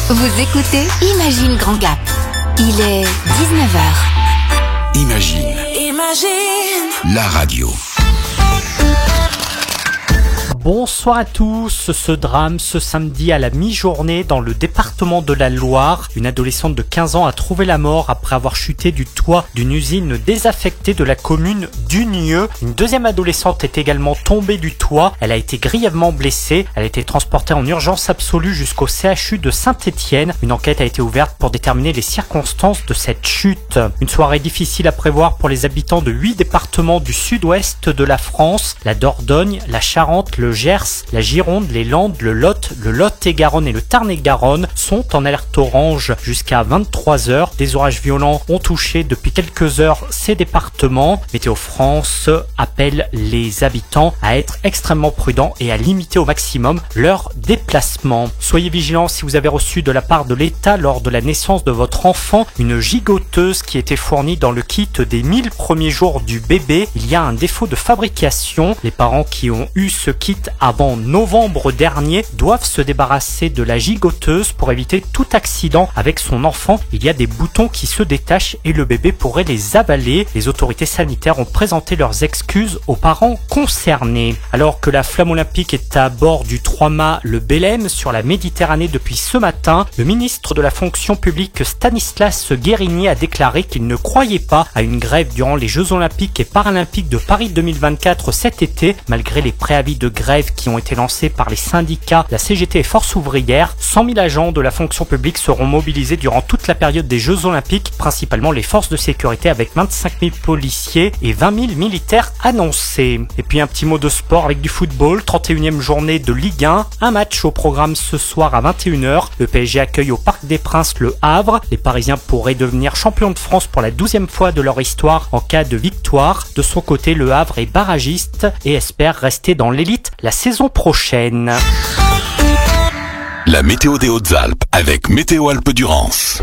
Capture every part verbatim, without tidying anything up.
Vous écoutez Imagine Grand Gap. Il est dix-neuf heures. Imagine. Imagine. La radio. Bonsoir à tous. Ce drame ce samedi à la mi-journée dans le département de la Loire. Une adolescente de quinze ans a trouvé la mort après avoir chuté du toit d'une usine désaffectée de la commune d'Unieux. Une deuxième adolescente est également tombée du toit. Elle a été grièvement blessée. Elle a été transportée en urgence absolue jusqu'au C H U de Saint-Étienne. Une enquête a été ouverte pour déterminer les circonstances de cette chute. Une soirée difficile à prévoir pour les habitants de huit départements du sud-ouest de la France. La Dordogne, la Charente, le Gers, la Gironde, les Landes, le Lot, le Lot-et-Garonne et le Tarn-et-Garonne sont en alerte orange jusqu'à vingt-trois heures. Des orages violents ont touché depuis quelques heures ces départements. Météo France appelle les habitants à être extrêmement prudents et à limiter au maximum leurs déplacements. Soyez vigilants si vous avez reçu de la part de l'État lors de la naissance de votre enfant une gigoteuse qui était fournie dans le kit des mille premiers jours du bébé. Il y a un défaut de fabrication. Les parents qui ont eu ce kit avant novembre dernier doivent se débarrasser de la gigoteuse pour éviter tout accident avec son enfant. Il y a des boutons qui se détachent et le bébé pourrait les avaler. Les autorités sanitaires ont présenté leurs excuses aux parents concernés. Alors que la flamme olympique est à bord du trois-mâts le Belém sur la Méditerranée depuis ce matin, le ministre de la fonction publique Stanislas Guerini a déclaré qu'il ne croyait pas à une grève durant les Jeux olympiques et paralympiques de Paris deux mille vingt-quatre cet été, malgré les préavis de grève qui ont été lancés par les syndicats, la C G T et Force ouvrière. cent mille agents de la fonction publique seront mobilisés durant toute la période des Jeux olympiques, principalement les forces de sécurité avec vingt-cinq mille policiers et vingt mille militaires annoncés. Et puis un petit mot de sport avec du football, trente et unième journée de Ligue un, un match au programme ce soir à vingt et une heures. Le P S G accueille au Parc des Princes le Havre. Les Parisiens pourraient devenir champions de France pour la douzième fois de leur histoire en cas de victoire. De son côté, le Havre est barragiste et espère rester dans l'élite la saison prochaine. La météo des Hautes-Alpes avec Météo Alpes-Durance.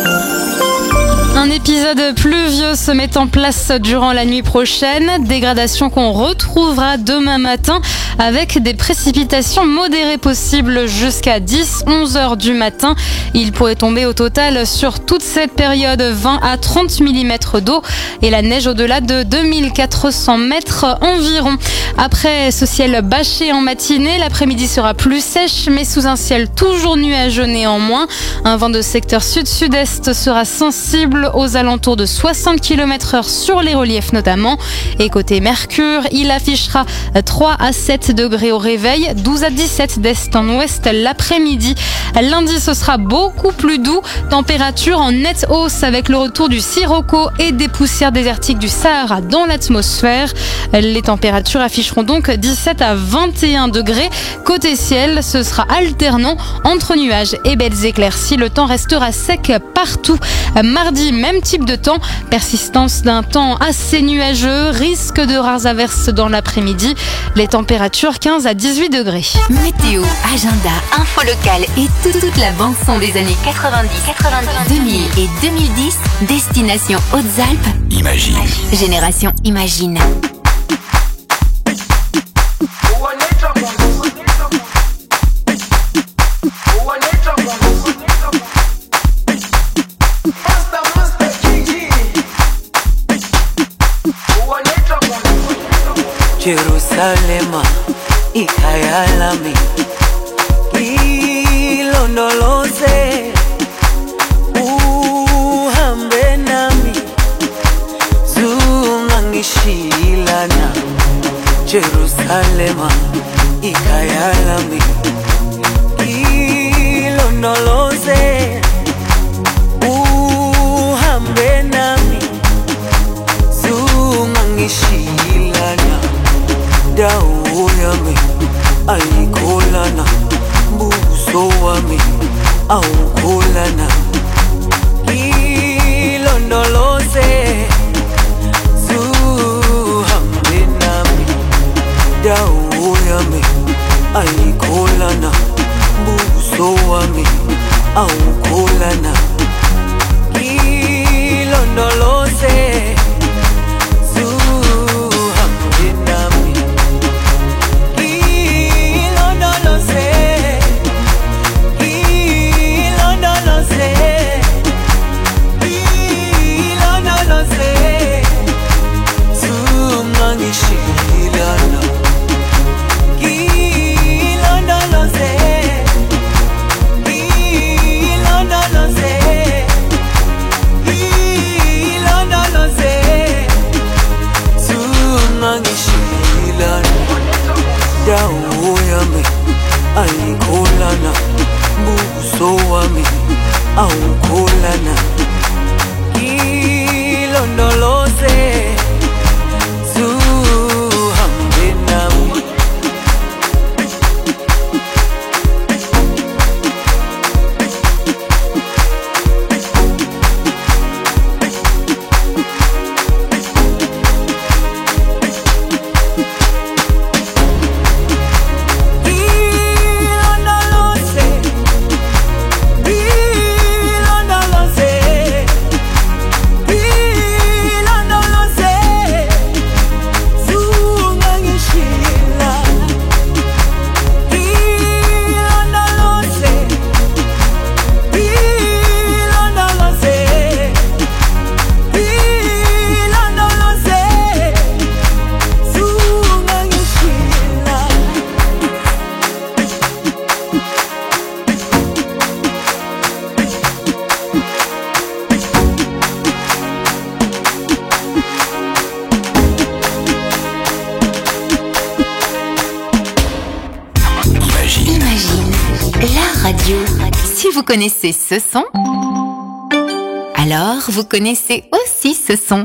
Un épisode pluvieux se met en place durant la nuit prochaine, dégradation qu'on retrouvera demain matin avec des précipitations modérées possibles jusqu'à dix à onze heures du matin. Il pourrait tomber au total sur toute cette période vingt à trente millimètres d'eau et la neige au-delà de deux mille quatre cents mètres environ. Après ce ciel bâché en matinée, l'après-midi sera plus sèche mais sous un ciel toujours nuageux néanmoins. Un vent de secteur sud-sud-est sera sensible aux alentours de soixante kilomètres heure sur les reliefs notamment. Et côté Mercure, il affichera trois à sept degrés au réveil, douze à dix-sept d'est en ouest l'après-midi. Lundi, ce sera beaucoup plus doux, température en nette hausse avec le retour du sirocco et des poussières désertiques du Sahara dans l'atmosphère. Les températures afficheront donc dix-sept à vingt et un degrés. Côté ciel, ce sera alternant entre nuages et belles éclaircies. Le temps restera sec partout. Mardi, même type de temps, persistance d'un temps assez nuageux, risque de rares averses dans l'après-midi. Les températures quinze à dix-huit degrés. Météo, agenda, info locale et toute, toute la bande son des années quatre-vingt-dix, quatre-vingt-dix, deux mille et deux mille dix. Destination Hautes-Alpes. Imagine. Génération Imagine. Jerusalema ikhaya lami ilondoloze uhambe nami zungangishilana Jerusalema ikhaya lami ilondoloze uhambe nami zungangishilana dawo yami ayikholana buso wami awukholana ilondoloze zuhambe nami dawo yami ayikholana buso wami awukholana ilondoloze Ilondoloze, ilondoloze. Radio. Si vous connaissez ce son, alors vous connaissez aussi ce son.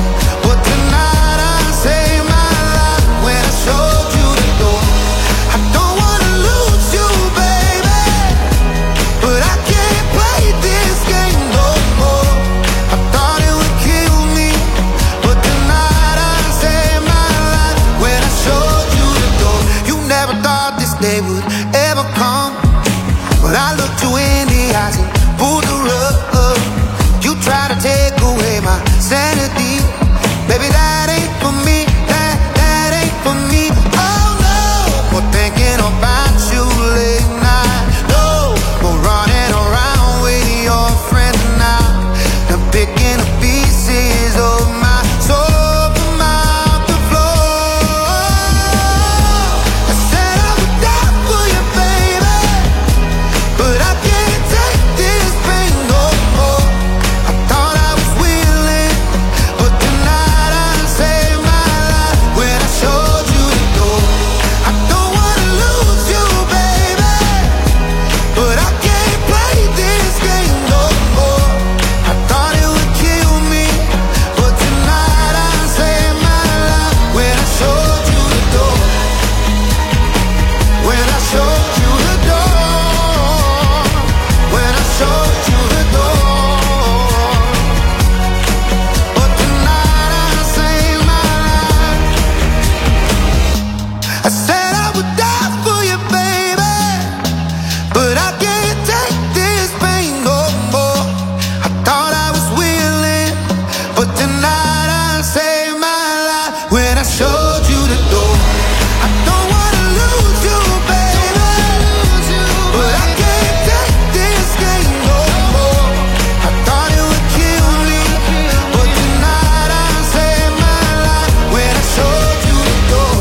I thought this day would ever come. But I looked you in the eyes and pulled the rug. You tried to take away my sanity. Baby, that ain't for me, that, that ain't for me. Oh no, for thinking about you late night. No, for running around with your friend now. And picking the pieces of my soul from out the floor. I said I would die for you, baby, but I can't take this pain no more. I thought I was willing, but tonight I saved my life when I showed you the door. I don't wanna lose you, baby, but I can't play this game no more. I thought it would kill me, but tonight I saved my life when I showed you the door. When I showed you the door. When I showed you the door. But tonight I saved my life. I said I would die for you, baby, but I can't take this pain no more. I thought I was willing, but tonight I saved my life when I showed you the door. I don't wanna lose you, baby, but I can't take this game no more. I thought it would kill me, but tonight I saved my life when I showed you the door.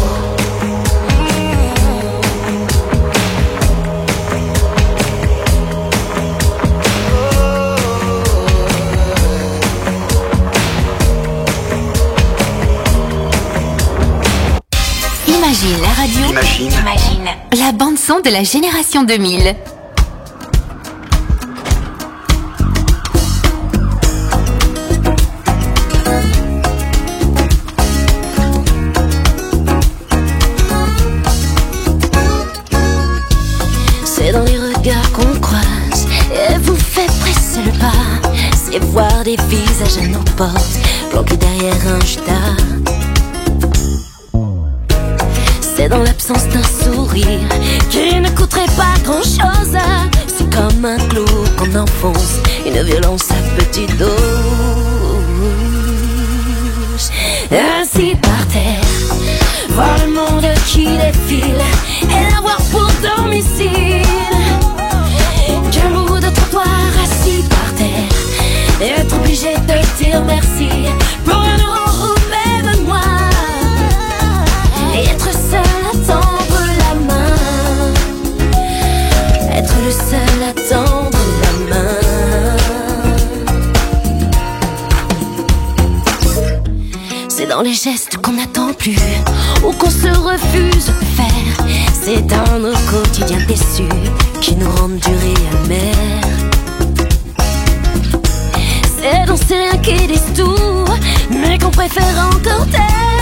Imagine la radio. Imagine. Imagine la bande son de la génération deux mille. C'est dans les regards qu'on croise et vous fait presser le pas. C'est voir des visages à nos portes, planqués derrière un judas. C'est dans l'absence d'un sourire qui ne coûterait pas grand chose. C'est comme un clou qu'on enfonce, une violence à petite dose. Ainsi par terre, voir le monde qui défile et l'avoir pour domicile. Qu'un bout de trottoir assis par terre et être obligé de dire merci pour un euro ou même moi. Et être seul à tendre la main, être le seul à tendre la main. C'est dans les gestes qu'on n'attend plus ou qu'on se refuse de faire. C'est dans nos quotidiens déçus qui nous rendent durs et amers. C'est dans ces liens qui disent tout mais qu'on préfère encore taire.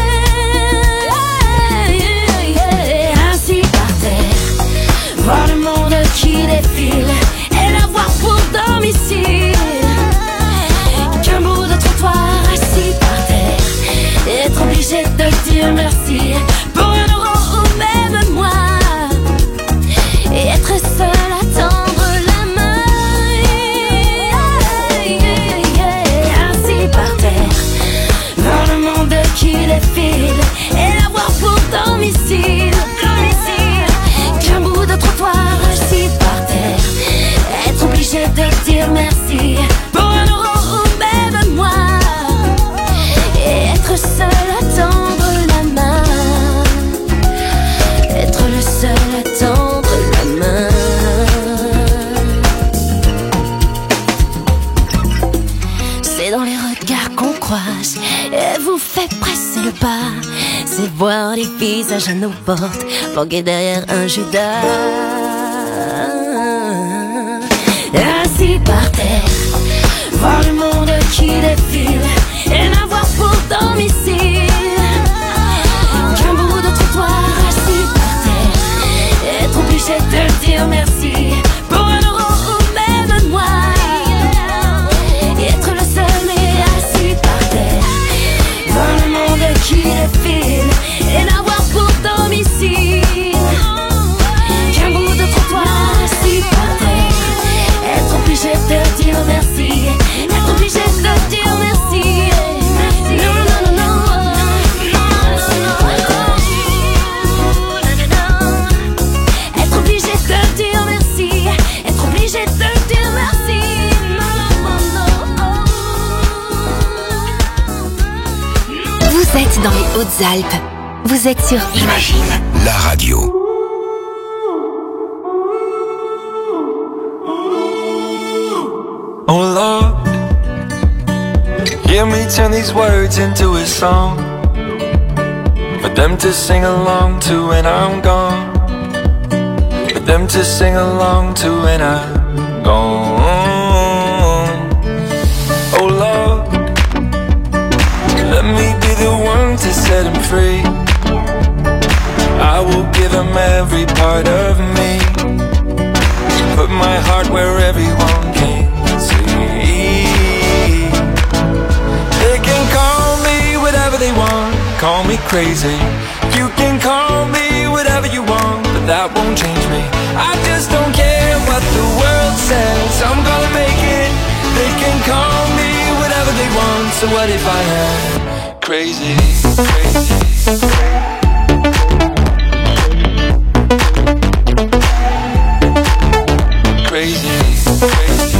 Ainsi par terre, voir le monde qui défile et l'avoir pour domicile. Qu'un bout de trottoir assis par terre et être obligé de dire merci pour un euro ou même moi. Et être seul à tendre la main. Ainsi par terre, voir le monde qui défile et l'avoir pour domicile. Qu'un bout de trottoir assis par terre, être obligé de dire merci pour un euro ou même moi. Et être seul à tendre la main, être le seul à tendre la main. C'est dans les regards qu'on croise et vous fait presser le pas. C'est voir les visages à nos portes, planqués derrière un judas. Ainsi par terre, voir le monde qui défile et n'avoir pour domicile qu'un bout de trottoir assis par terre, être obligé de dire merci pour un euro ou même moi. Et être le seul mais assis par terre, voir le monde qui défile et n'avoir pour domicile Hautes-Alpes. Vous êtes sur Imagine, la radio. Oh Lord, hear me turn these words into a song for them to sing along to when I'm gone, for them to sing along to when I'm gone. Oh Lord, let me be the one to set him free. I will give him every part of me, put my heart where everyone can see. They can call me whatever they want, call me crazy. You can call me whatever you want, but that won't change me. I just don't care what the world says, I'm gonna make it. They can call me whatever they want, so what if I am crazy, crazy? Crazy, crazy,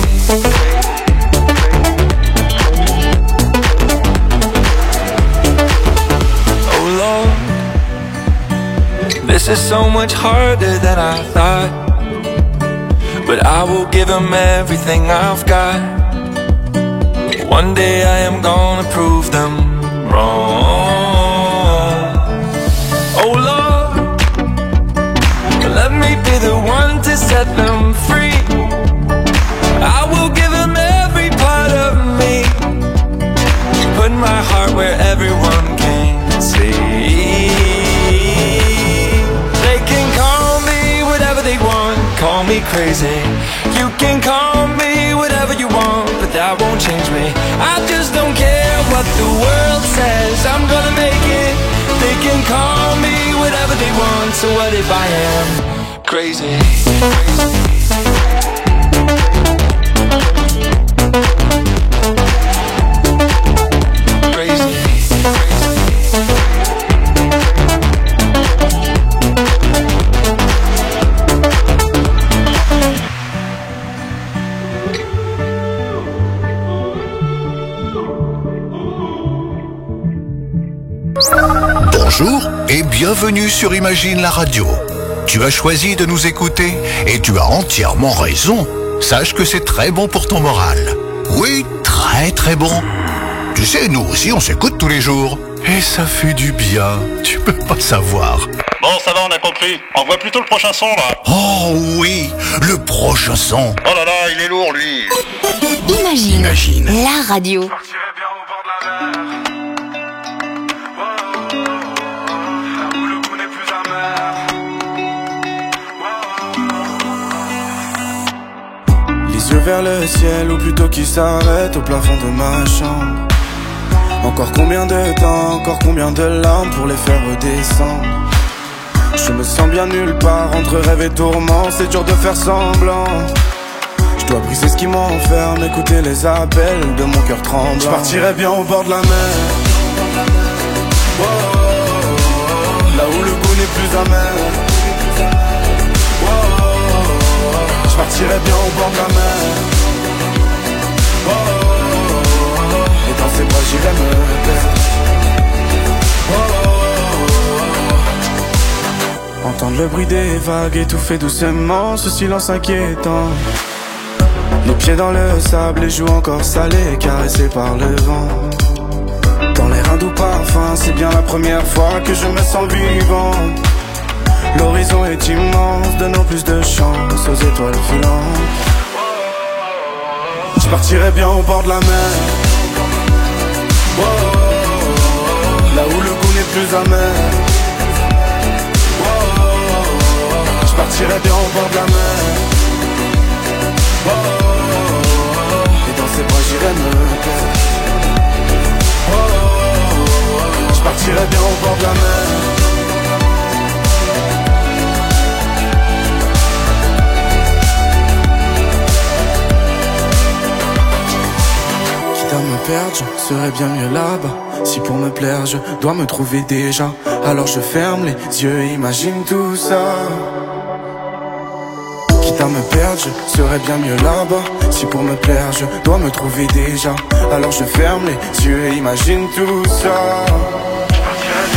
oh Lord, this is so much harder than I thought, but I will give him everything I've got. One day I am gonna prove them wrong. Oh Lord, let me be the one to set them free. I will give them every part of me, put my heart where everyone can see. They can call me whatever they want, call me crazy. You can call me whatever you want, but that won't change me. I just don't care what the world says, I'm gonna make it. They can call me whatever they want, so what if I am crazy, crazy? Bonjour et bienvenue sur Imagine la radio. Tu as choisi de nous écouter et tu as entièrement raison. Sache que c'est très bon pour ton moral. Oui, très très bon. Tu sais, nous aussi on s'écoute tous les jours. Et ça fait du bien, tu peux pas savoir. Bon, ça va, on a compris. On voit plutôt le prochain son, là. Oh oui, le prochain son. Oh là là, il est lourd, lui. Imagine, Imagine. la radio. Les yeux vers le ciel, ou plutôt qui s'arrête au plafond de ma chambre. Encore combien de temps, encore combien de larmes pour les faire redescendre. Je me sens bien nulle part, entre rêve et tourment, c'est dur de faire semblant. Je dois briser ce qui m'enferme, écouter les appels de mon cœur tremblant. Je partirai bien au bord de la mer, oh, oh, oh, oh, là où le goût n'est plus amer. Oh, oh, oh, oh, je partirai bien au bord de la mer, oh, oh, oh, oh, et dans ses bras j'irai me perdre. Oh, oh, oh, oh. Entendre le bruit des vagues étouffer doucement ce silence inquiétant. Nos pieds dans le sable, les joues encore salées, caressées par le vent. Dans l'air un doux parfum, c'est bien la première fois que je me sens vivant. L'horizon est immense, donnant plus de chance aux étoiles filantes. Je partirai bien au bord de la mer, oh, oh, oh, oh, là où le goût n'est plus amer. Oh, oh, oh, oh, je partirai bien au bord de la mer, oh, oh, oh, et dans ses bras j'irai me perdre. Oh, oh, oh, je partirai bien au bord de la mer. Quitte à me perdre, je serais bien mieux là-bas. Si pour me plaire, je dois me trouver déjà, alors je ferme les yeux et imagine tout ça. Quitte à me perdre, je serais bien mieux là-bas. Si pour me plaire, je dois me trouver déjà, alors je ferme les yeux et imagine tout ça. Je partirai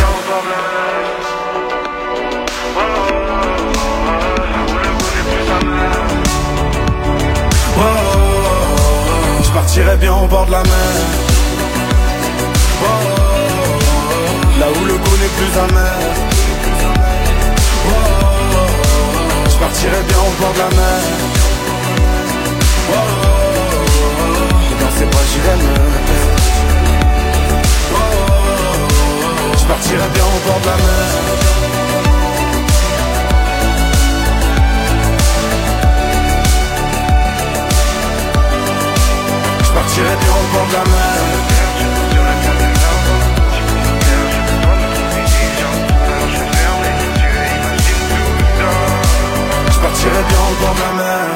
partirais bien au bord de la mer. Oh, oh, oh, là où le goût n'est plus amer. Oh, oh, oh, je partirais bien au bord de la mer. Oh, oh, oh, et dans ces bras j'irais me perdre. Oh, oh, oh, je partirais bien au bord de la mer. Je partirais bien au bord de la mer. Je partirais bien au bord de la mer.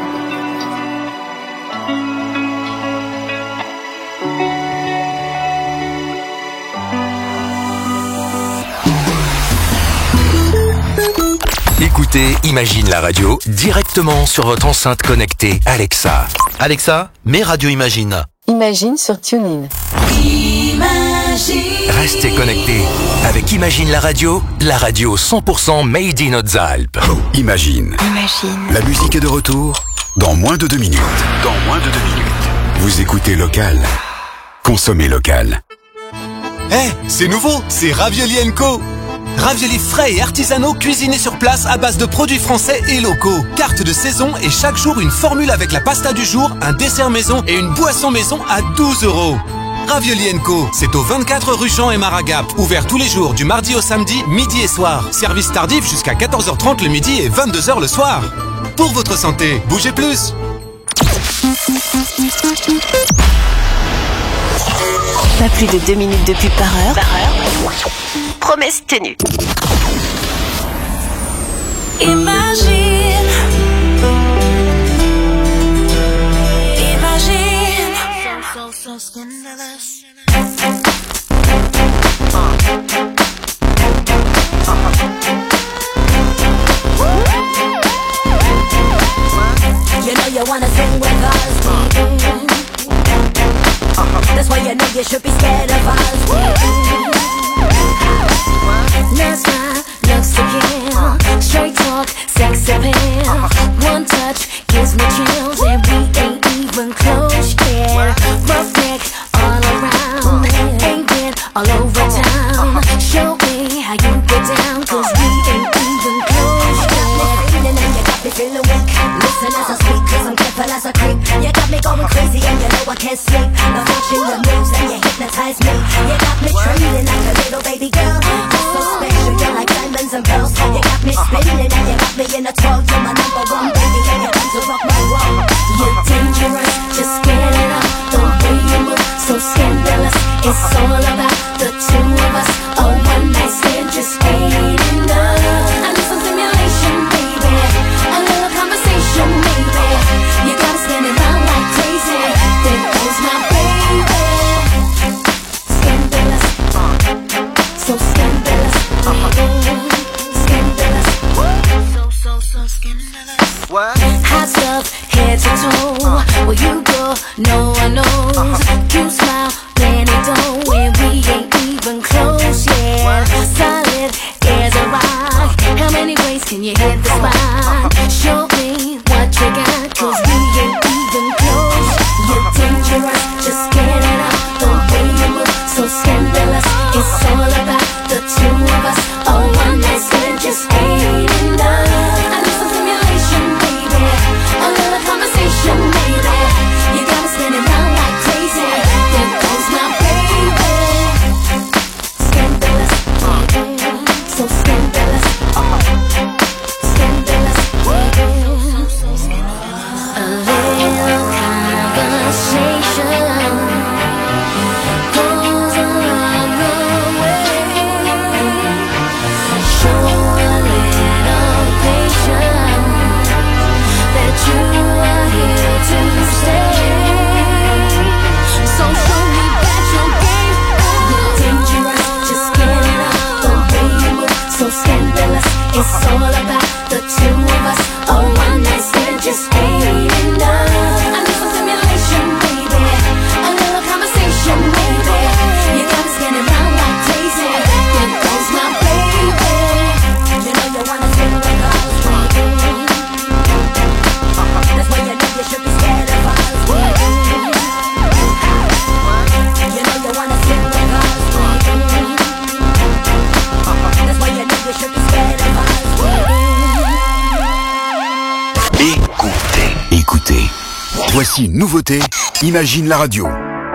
Écoutez Imagine la radio directement sur votre enceinte connectée Alexa. Alexa, mets Radio Imagine. Imagine sur TuneIn. Imagine. Restez connectés avec Imagine la radio, la radio cent pour cent made in Hautes-Alpes. Oh, Imagine. Imagine. La musique est de retour dans moins de deux minutes. Dans moins de deux minutes. Vous écoutez local. Consommez local. Eh, hey, c'est nouveau, c'est Ravioli and Co. Raviolis frais et artisanaux cuisinés sur place à base de produits français et locaux. Carte de saison et chaque jour une formule avec la pasta du jour, un dessert maison et une boisson maison à douze euros. Ravioli and Co, c'est au vingt-quatre rue Jean et Maragap. Ouvert tous les jours du mardi au samedi, midi et soir. Service tardif jusqu'à quatorze heures trente le midi et vingt-deux heures le soir. Pour votre santé, bougez plus. Pas plus de deux minutes de pub par heure. Par heure. Promesse tenue. Imagine. Imagine. So, so, so scandalous. You know you wanna sing with us. That's why you know you should be scared of us. That's why looks to kill. Straight talk, sex appeal. One touch gives me chills, and we ain't even close yet. Rough neck all around, ain't been all over town. Show me how you get down, cause we ain't even close yet. Feeling and you got me feeling weak. Listen as I speak, cause I'm careful as I creep. You got me going crazy and you know I can't sleep. Now watching your moves and you hypnotize me. You got me trembling like a little baby girl. You're so special, you're like diamonds and pearls. You got me spinning and you got me in a twirl. You're my number one baby and you come to rock my world. You're dangerous, just get it up. The way you move, so scandalous. It's all about the two of us. A one night stand just ain't enough. I need some stimulation, baby. A little conversation, maybe. You gotta stand around like crazy. There goes my baby. Scandalous, so scandalous, scandalous, so so so scandalous. What? Hot stuff, head to toe. Where you go, no one knows. You smile, plenty dough, and we ain't even close yet. Solid as a rock. How many ways can you hit the spot? Show me what you got, cause we ain't even close. You're dangerous, just get it up. The way you move, so scandalous. It's all about the two of us. A one night stand just ain't enough. I need some stimulation, baby. A little conversation, maybe. You got me spinning round like crazy. There goes my baby. Scandalous, so scandalous, scandalous. A little conversation goes a long way. Show a little patience that you are here to stay. So show me that you're game. You're dangerous, just get it up. The way you move, so scandalous. It's all about the two of us. A one night stand just ain't enough. I need some stimulation, baby. A little conversation, maybe. You got me standing around like crazy. There goes my baby. You know you wanna sing with us, baby. That's why you know you should be scared of us, baby. Voici une nouveauté, Imagine la radio.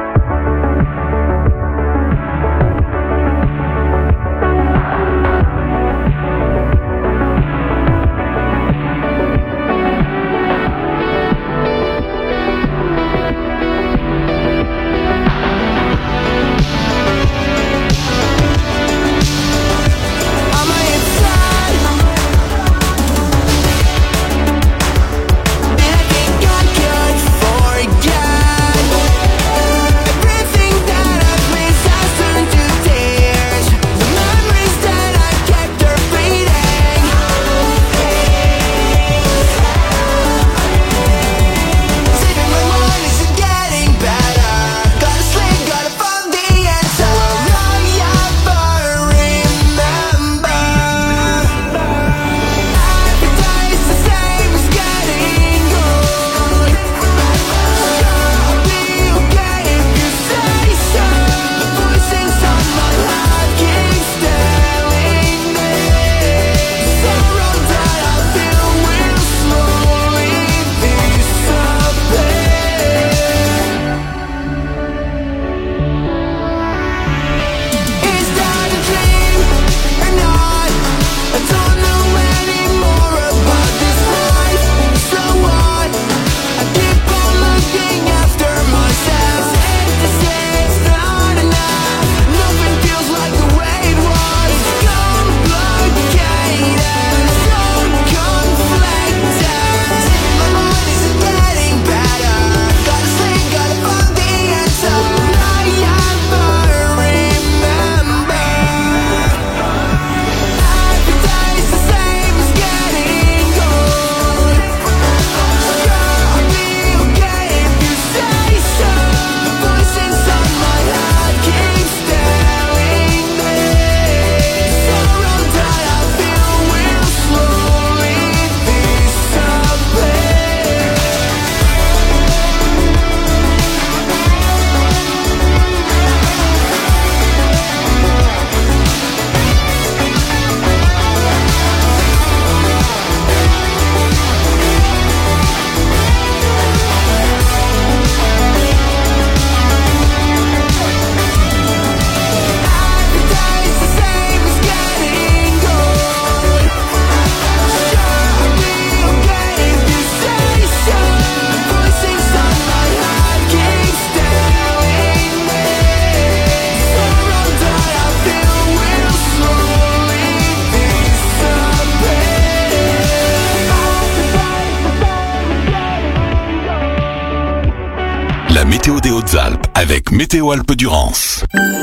Météo des Hautes-Alpes avec Météo Alpes-Durance.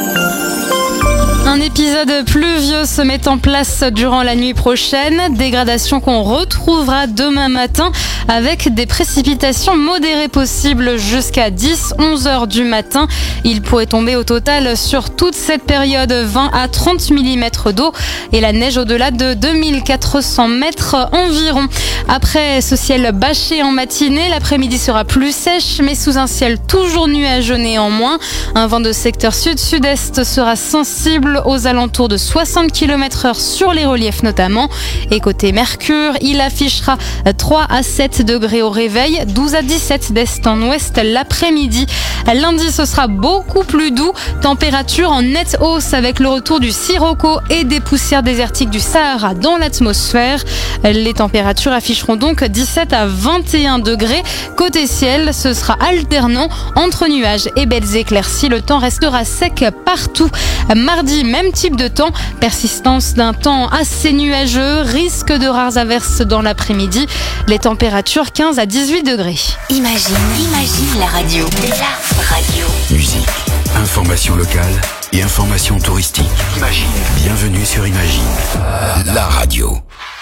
Un épisode pluvieux se met en place durant la nuit prochaine, dégradation qu'on retrouvera demain matin avec des précipitations modérées possibles jusqu'à dix à onze heures du matin. Il pourrait tomber au total sur toute cette période vingt à trente millimètres d'eau et la neige au-delà de deux mille quatre cents mètres environ. Après ce ciel bâché en matinée, l'après-midi sera plus sèche mais sous un ciel toujours nuageux néanmoins. Un vent de secteur sud-sud-est sera sensible aux alentours de soixante kilomètres heure sur les reliefs notamment. Et côté Mercure, il affichera trois à sept degrés au réveil, douze à dix-sept d'est en ouest l'après-midi. Lundi, ce sera beaucoup plus doux, température en nette hausse avec le retour du sirocco et des poussières désertiques du Sahara dans l'atmosphère. Les températures afficheront donc dix-sept à vingt et un degrés. Côté ciel, ce sera alternant entre nuages et belles éclaircies. Le temps restera sec partout. Mardi, même type de temps, persistance d'un temps assez nuageux, risque de rares averses dans l'après-midi. Les températures quinze à dix-huit degrés. Imagine, imagine la radio. La radio. Musique, information locale et information touristique. Imagine. Bienvenue sur Imagine, la radio.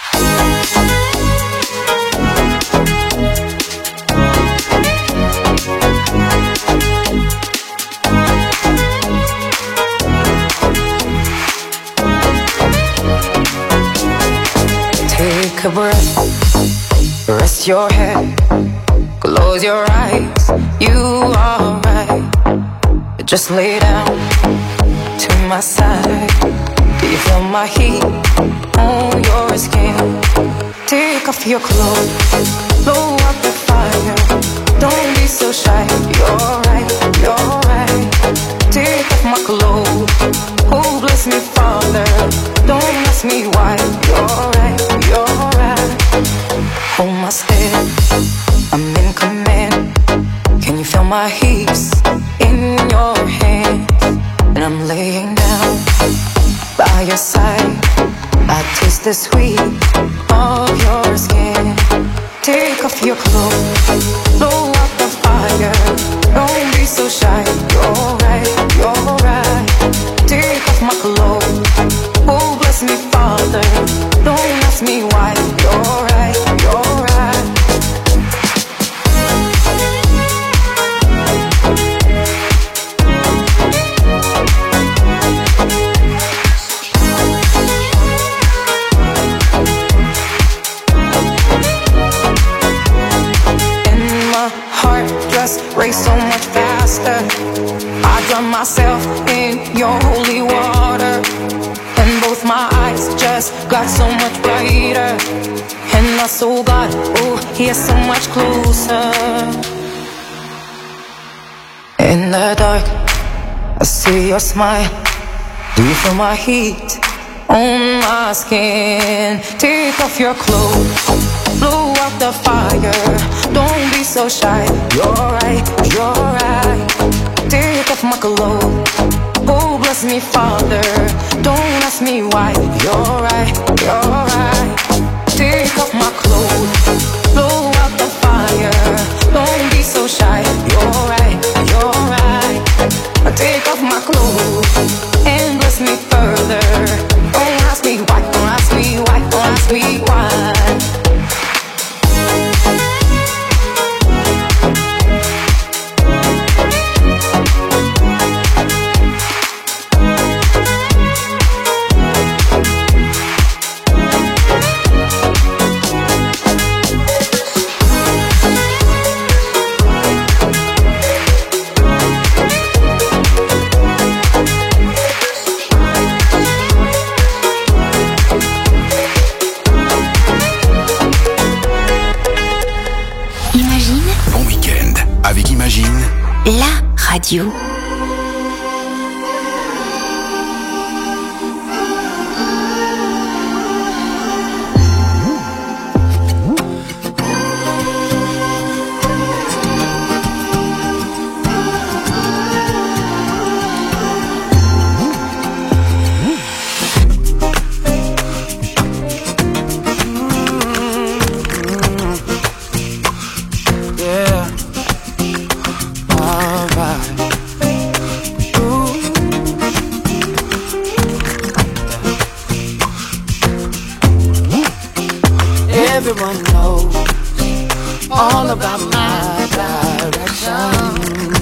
Take a breath, rest your head, close your eyes, you are right. Just lay down to my side. Do you feel my heat on your skin? Take off your clothes, blow up the fire. Don't be so shy. You're right, you're right. Take off my clothes. Oh, bless me, Father. Don't ask me why. You're right, you're right. Hold my step, I'm in command. Can you feel my hips in your hands? And I'm laying down by your side. I taste the sweet of your skin. Take off your clothes, blow out the fire. Don't be so shy. You're right, you're right. Take off my clothes. Oh, bless me, Father. Don't ask me why. You're right, you're right. Race so much faster. I drown myself in your holy water, and both my eyes just got so much brighter. And my soul got, oh, here so much closer. In the dark, I see your smile. Do you feel my heat on my skin? Take off your clothes, blow out the fire. Don't be so shy. You're right, you're right. Take off my clothes. Oh, bless me, Father. Don't ask me why. You're right, you're right. Take off my clothes. Blow out the fire. Don't be so shy. You're right, you're right. Take off my clothes and bless me further. Don't ask me why, don't ask me why, don't ask me why. La radio. Everyone knows all about my direction,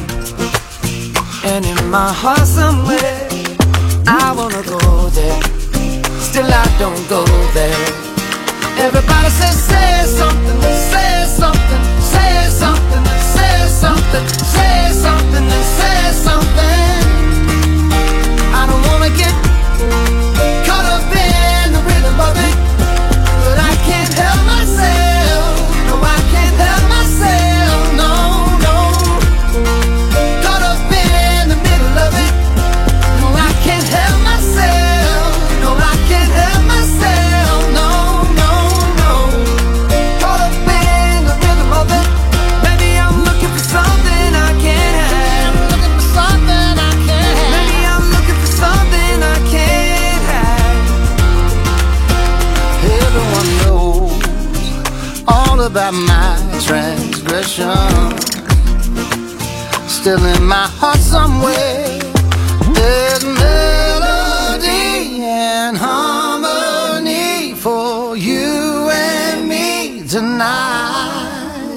and in my heart somewhere I wanna go there, still I don't go there. Everybody says say something, say something, say something, say something, say something, and say something. I don't wanna get caught up in the rhythm of it, but I can't help myself. No, I can't help myself. No, no. Caught up in the middle of it. No, I can't help myself. No, I can't help myself. No, no, no. Caught up in the rhythm of it. Maybe I'm looking for something I can't have. Looking for something I can't have. Maybe I'm looking for something I can't have. Everyone knows all about my transgression. Still in my heart somewhere there's melody and harmony for you and me tonight.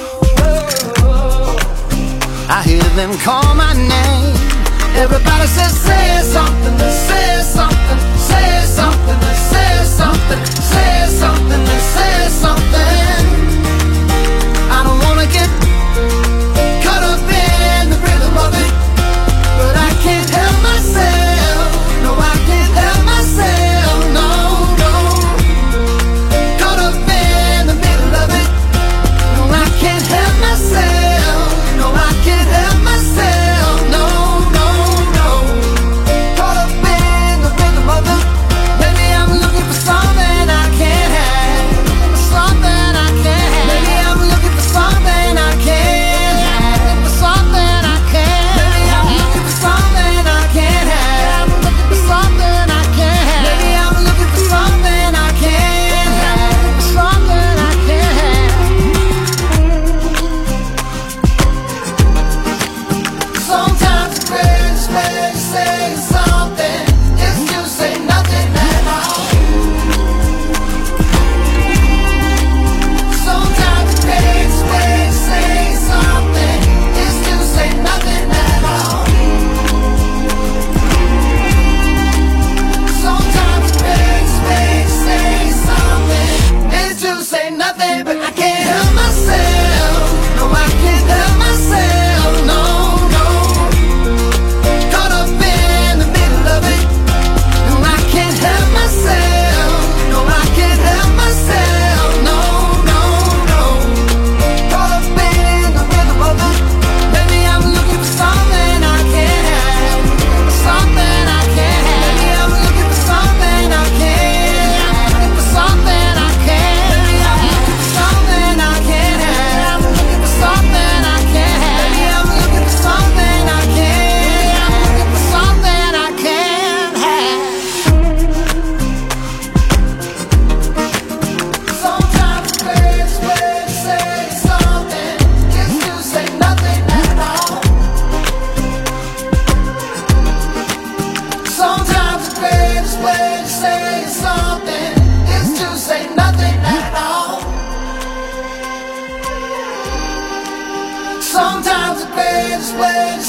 I hear them call my name. Everybody says say something, say something, say something, say something, say something, say something. I don't wanna get caught up in the rhythm of it, but I can't help myself. No, I can't help myself. No, no. Caught up in the middle of it. No, I can't help myself.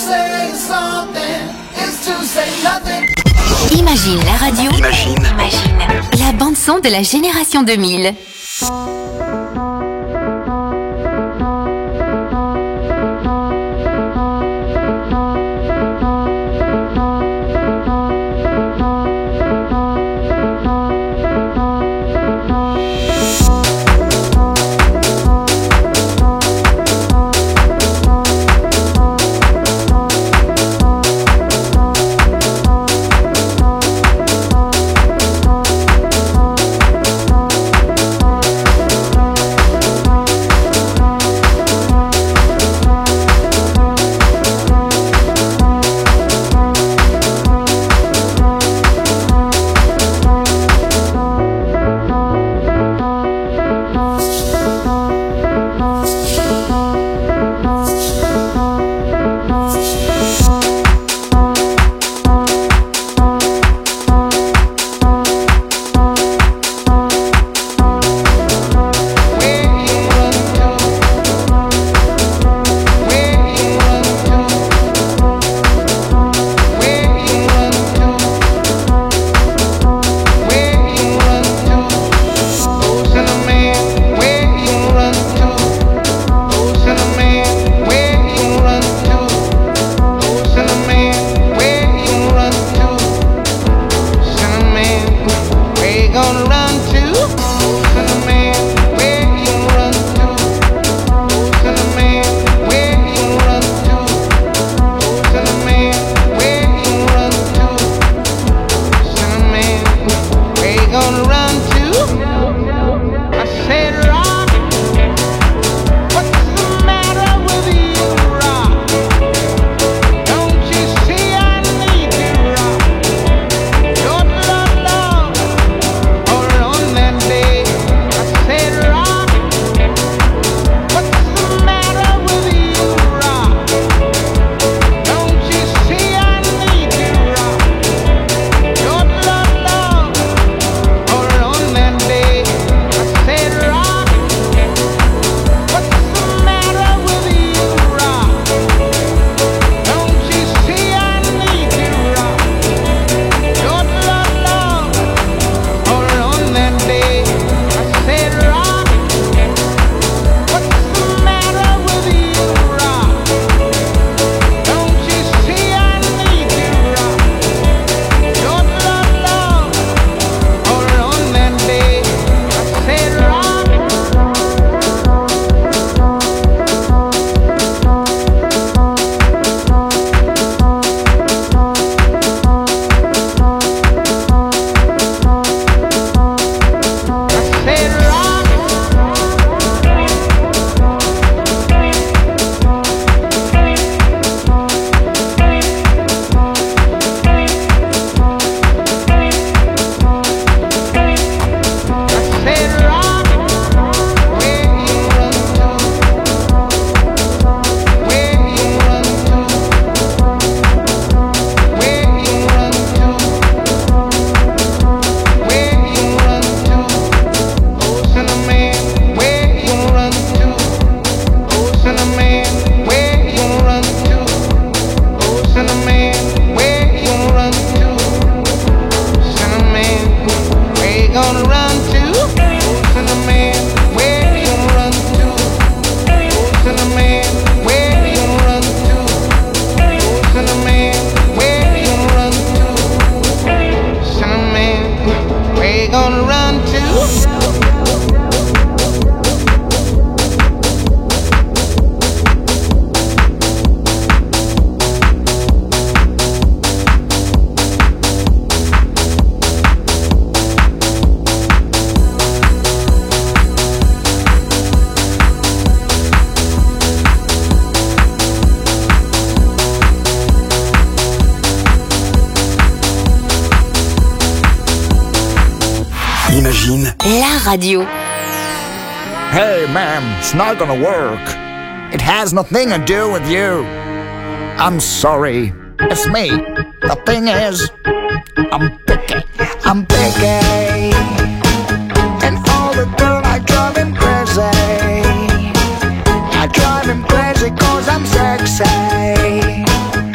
say something is to say nothing. Imagine la radio. Imagine. Imagine. La bande son de la génération deux mille. Imagine la radio. Hey, ma'am, it's not gonna work. It has nothing to do with you. I'm sorry. It's me. The thing is, I'm picky. I'm picky. And all the girls, I drive him crazy. I drive him crazy cause I'm sexy.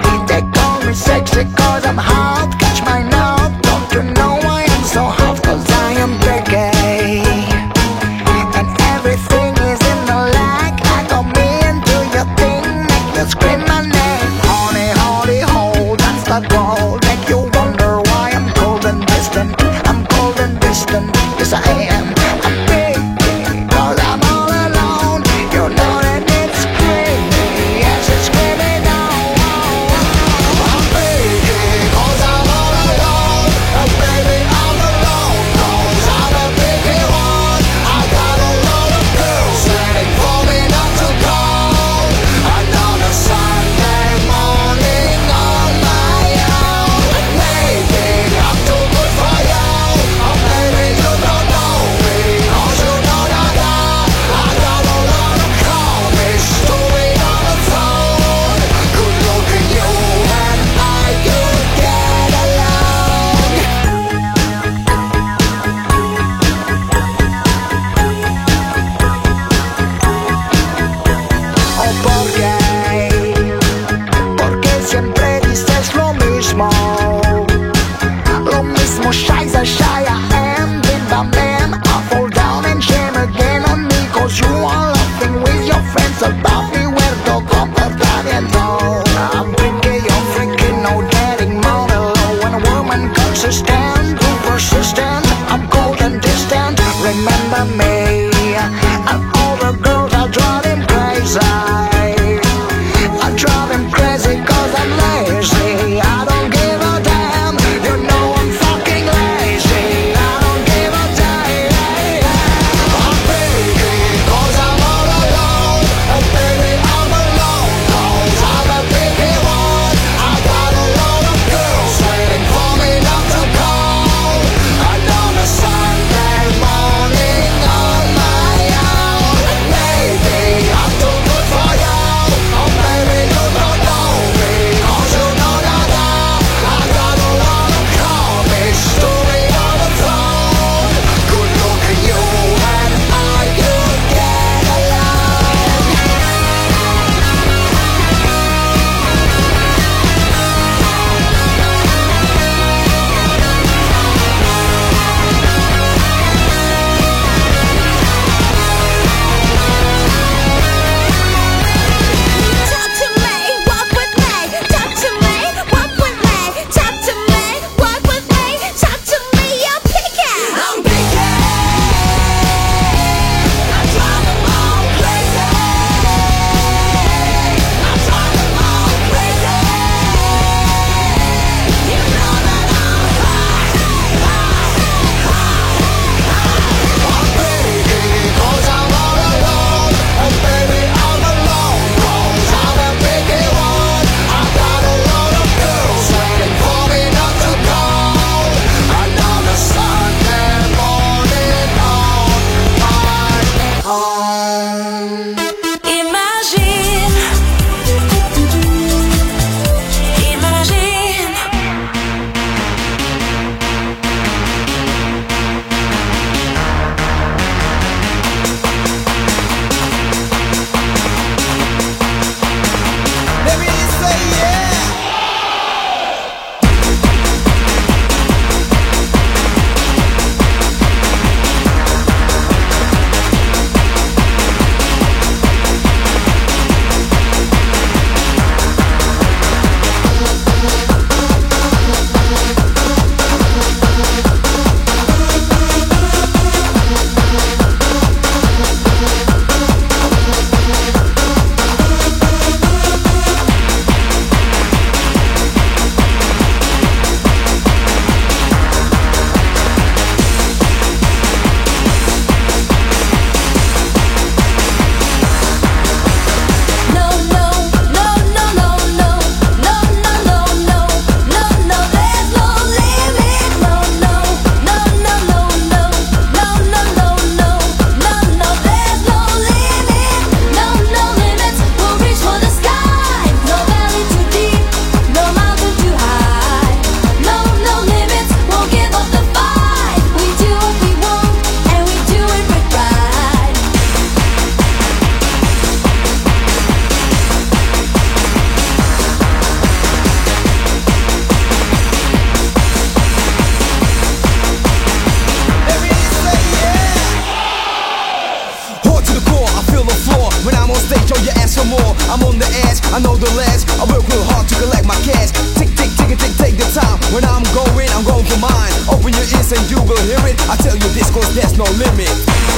roar, I feel the floor. When I'm on stage, yo, you ask for more. I'm on the edge, I know the ledge. I work real hard to collect my cash. Tick, tick, tick, tick, take the time. When I'm going, I'm going for mine. Open your ears and you will hear it. I tell you this, cause there's no limit.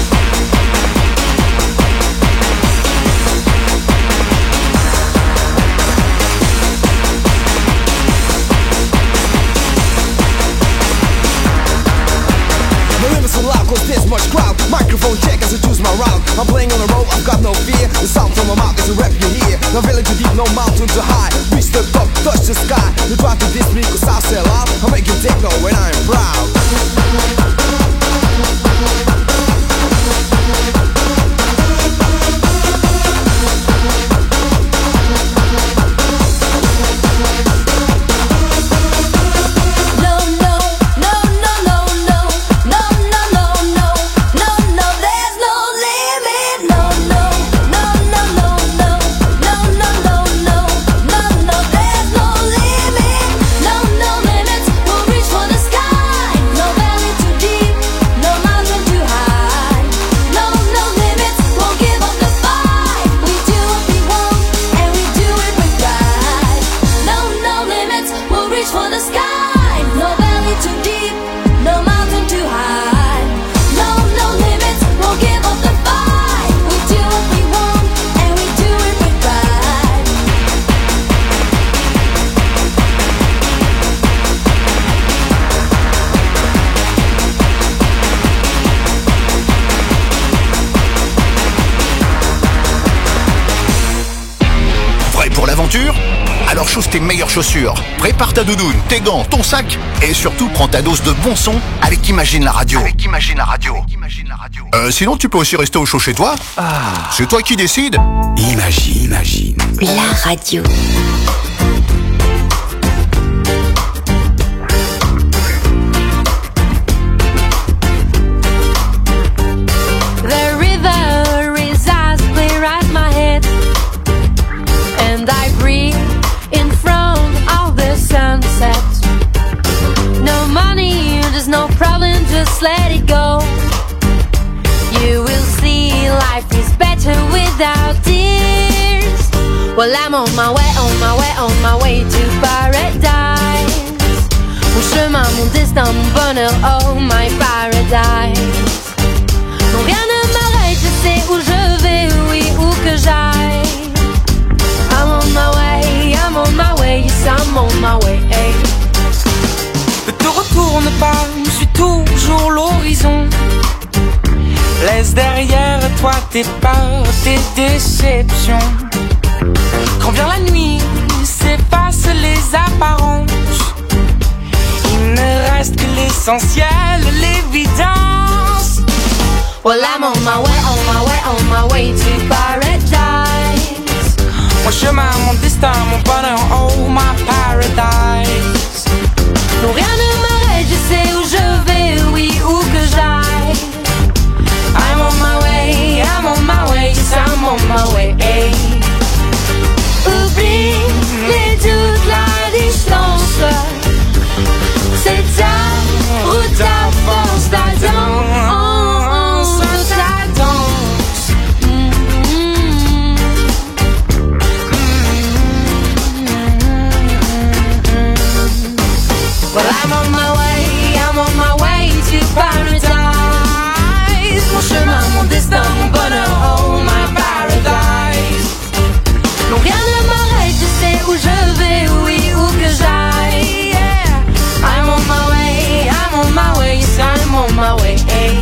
So loud cause there's much crowd. Microphone check as I choose my route. I'm playing on the road, I've got no fear. The sound from my mouth is a rap you hear. No village too deep, no mountain too high. Reach the top, touch the sky. You try to diss me cause I sell out. I make you techno when I'm proud. Alors chausse tes meilleures chaussures, prépare ta doudoune, tes gants, ton sac et surtout prends ta dose de bon son avec Imagine la radio. Avec Imagine la radio. Euh, sinon tu peux aussi rester au chaud chez toi. Ah. C'est toi qui décides. Imagine, imagine. La radio. The river is as clear as my head, and I breathe in front of the sunset. No money, there's no problem, just let it go. You will see life is better without tears. Well, I'm on my way, on my way, on my way to paradise. Mon chemin, mon destin, mon bonheur, oh my paradise. Non, rien ne m'arrête, je sais où je vais, oui, où que j'aille. I'm on my way, I'm on my way, yes, I'm on my way. Ne te retourne pas, je suis toujours l'horizon. Laisse derrière toi tes peurs, tes déceptions. Quand vient la nuit, s'effacent les apparences. Il ne reste que l'essentiel, l'évidence. Well, I'm on my way, on my way, on my way to paradise. Mon chemin, mon destin, mon bonheur, oh my paradise. Non, rien ne m'arrête, je sais où je vais, oui, où que j'aille. I'm on my way, I'm on my way, yes, I'm on my way. Oublie toute la distance. C'est ta route, ta force, ta danse, ta danse. Mm-hmm. Well, I'm on my way, I'm on my way to paradise. Mon chemin, mon destin, mon bonheur, oh my paradise. Non, rien ne m'arrête, je sais où je vais, oui, où que j'aille. Yeah. I'm on my way, I'm on my way, yes, I'm on my way.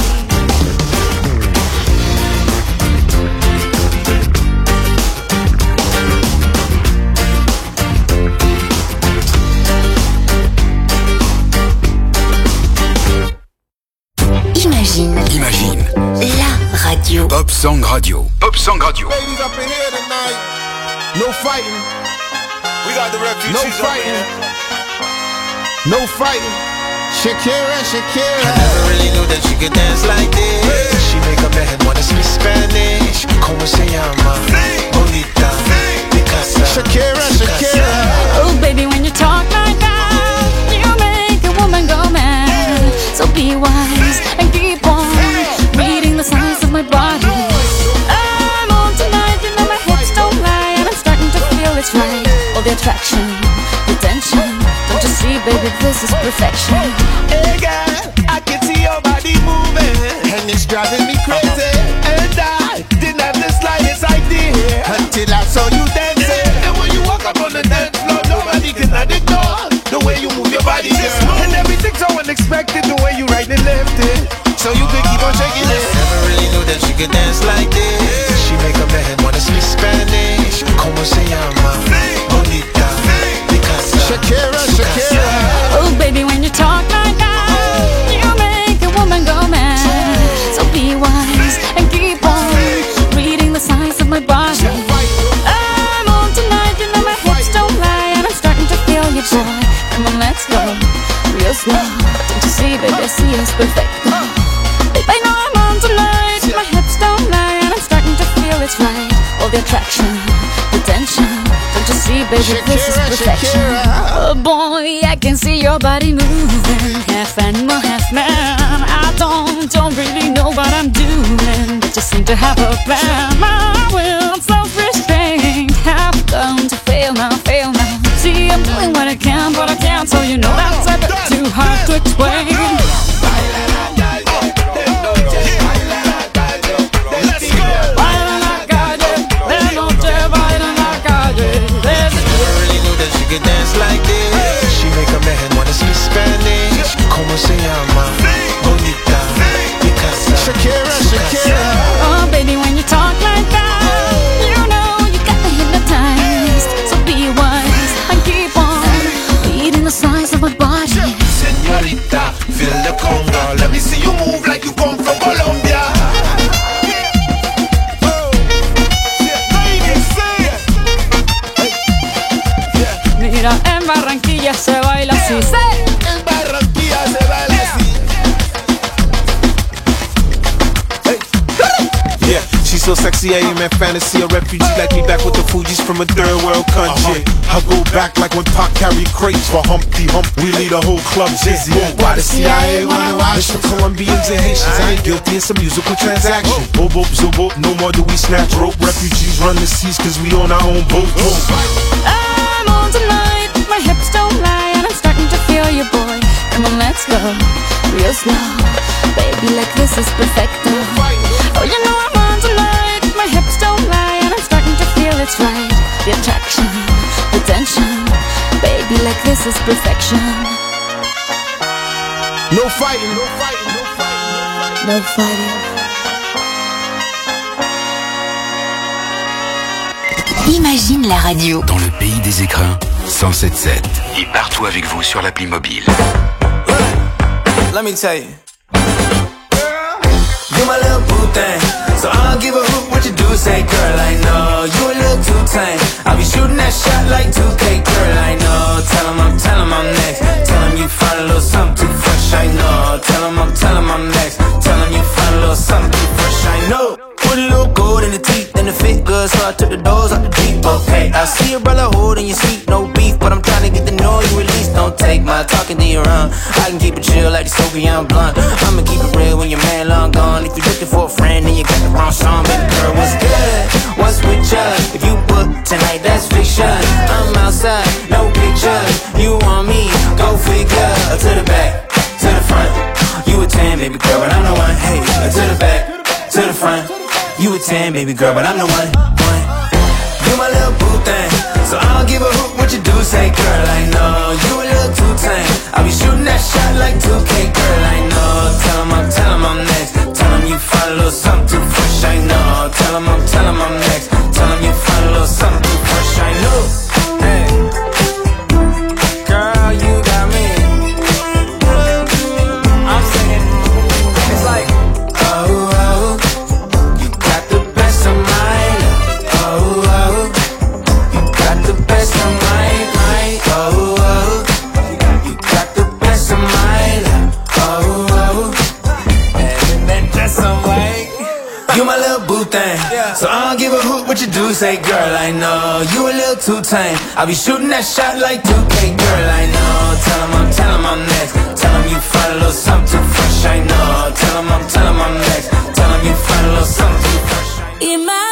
Imagine. Imagine. La radio. Pop Song Radio. Pop Song Radio. Ladies up in here tonight. No fighting. We got the refugees. No fighting. No fighting. Shakira, Shakira. I never really knew that she could dance like this. Hey. She make a man wanna speak Spanish. Como se llama? Bonita. Picasa. Shakira, Shakira. Oh baby, when you talk like that, you make a woman go mad. So be wise and keep on reading the signs of my body. Oh, all the attraction, the tension. Don't you see, baby, this is perfection. Hey girl, I can see your body moving, and it's driving me crazy. And I didn't have the slightest idea until I saw you dancing. And when you walk up on the dance floor, nobody can ignore the way you move your body, girl. And everything's so unexpected, the way you right and left it, so you could keep on shaking it. Never really knew that she could dance like this. She make a man wanna speak Spanish. Como se llama? Bonita, Picasa. Shakira, Shakira. Oh baby, when you talk like that, you make a woman go mad. So be wise and keep on reading the signs of my body. I'm on tonight, you know my hips don't lie, and I'm starting to feel you, boy. Come on, let's go real slow. Don't you see, baby, I see it's perfect. Babe, I know I'm on tonight, my hips don't lie, and I'm starting to feel it's right. All the attraction, the tension. Don't you see, baby, this is perfection. Oh boy, I can see your body moving, half animal, half man. I don't, don't really know what I'm doing, but just seem to have a plan. My will, self-restraint, have come to fail now, fail now. See, I'm doing what I can, but I can't, so you know that's a bit too hard to explain. She can dance like this. She make a man wanna speak Spanish. Como se llama? Bonita, Picasa. Shakira, Shakira. Oh baby, when you talk like that, you know you got me hypnotized. So be wise and keep on reading the signs of my body. Señorita, feel the conga. Let me see you move like you come from Colombia. Mira, en Barranquilla se baila así. En Barranquilla se baila así. Yeah, she's so sexy, I am in fantasy. A refugee like me back with the Fugees from a third world country. Uh-huh. I go back like when Pac carried crates for Humpty Hump. We lead a whole club dizzy. Why the C I A wanna watch? It's for Colombians and Haitians. I ain't guilty, it's a musical transaction. Boop, boop, zoop, boop. No more do we snatch rope. Refugees run the seas cause we on our own boat. I'm on tonight, my hips don't lie, and I'm starting to feel you, boy. Come on, let's go real slow. Baby, like this is perfect. Oh, you know I'm on tonight, my hips don't lie, and I'm starting to feel it's right. The attraction, the tension. Baby, like this is perfection. No fighting, no fighting, no fighting. No fighting. Imagine la radio. Dans le pays des écrins, cent sept sept. Et partout avec vous sur l'appli mobile. Let me tell you. You my little boo thing, so I don't give a hoot what you do. Say, girl, I know you a little too tame. I'll be shooting that shot like two K, girl, I know. Tell him I'm, tell him I'm next. Tell him you find a little something too fresh, I know. Tell him I'm, tell him I'm next. Tell him you find a little something too fresh, I know. Put a little gold in the teeth and the fit good, so I took the doors out the Jeep. Okay, I see your brother holding your seat, no beef, but I'm trying to get the noise released. Don't take my talking to your own. I can keep it chill like the Soviet blunt. I'ma keep it real when your man long gone. If you're looking for a friend, then you got the wrong song. Baby girl, what's good? What's with you? If you book tonight, that's fiction. I'm outside, no pictures. You want me? Go figure. To the back, to the front. You a ten, baby girl, but I'm the one. Hey, to the back, to the front. You a ten, baby girl, but I'm the one, one. You my little boo thing, so I don't give a hoot what you do. Say, girl, I know you a little too tame. I'll be shooting that shot like two K, girl, I know. Tell him I'm, tell him I'm next. Tell him you find a little something too fresh, I know. Tell him I'm, tell him I'm next. Tell him you find a little something too fresh, I know. Hey, girl, you got me. I'm singing, it's like, oh, oh. So I don't give a hoot what you do. Say, girl, I know you a little too tame. I'll be shooting that shot like two K, girl, I know. Tell him I'm, tell him I'm next. Tell him you find a little something too fresh, I know. Tell him I'm, tell him I'm next. Tell him you find a little something too fresh, I know.